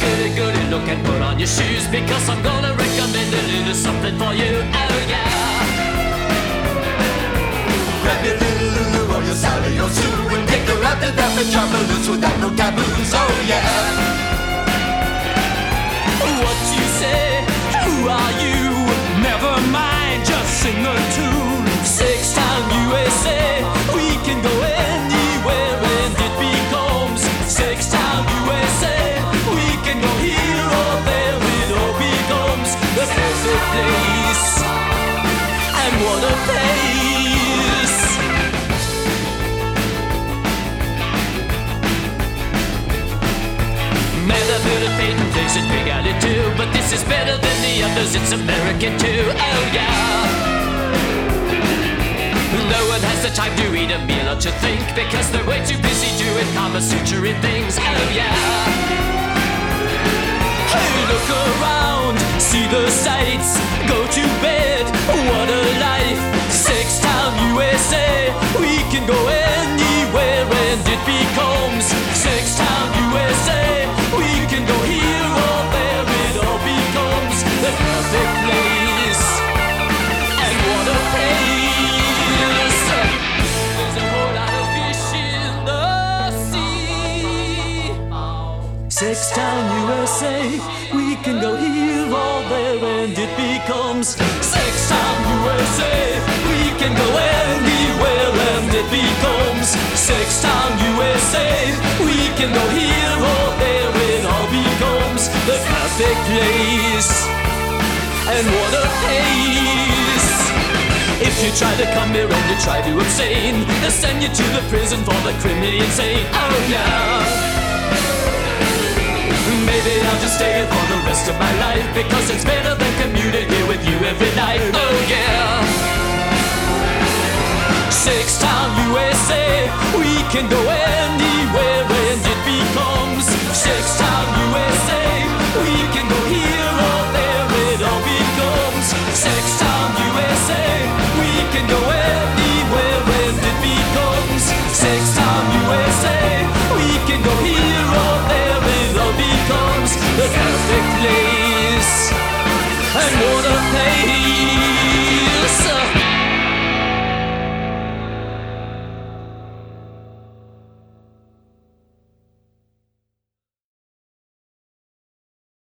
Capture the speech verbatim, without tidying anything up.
goody goody, look and put on your shoes, because I'm gonna recommend a little something for you. Oh yeah. Grab your little Lulu or your Sally or Sue and take her out to that metropolis without no taboos. Oh yeah. What you say? Who are you? Never mind, just sing the tune. Six-Town U S A, we can go anywhere and it becomes Six-Town U S A. We can go here or there, it all becomes the perfect place. And what a place! Never heard of Peyton Place in Big Alley too, but this is better than the others, it's American too. Oh yeah. No one has the time to eat a meal or to think, because they're way too busy doing Kama Sutra things. Oh yeah. Hey, look around, see the sights, go to bed, what a life. Six-Town U S A, we can go anywhere and it becomes Six-Town U S A. We can go here or there, it all becomes the perfect place. And what a place! There's a whole lot of fish in the sea. Six-Town U S A, we can go here or there and it becomes Six-Town U S A. We can go anywhere and it becomes Six-Town U S A. We can go here or there, it all becomes the perfect place. And what a pace! If you try to come here and you try to abstain, they'll send you to the prison for the criminally insane. Oh yeah. Maybe I'll just stay here for the rest of my life, because it's better than commuting here with you every night. Oh yeah. Six-Town U S A, we can go anywhere and it becomes Six-Town U S A. We can go here or there, it all becomes Six-Town U S A. We can go anywhere and it becomes Six-Town U S A. We can go here or there, it all becomes the perfect place. And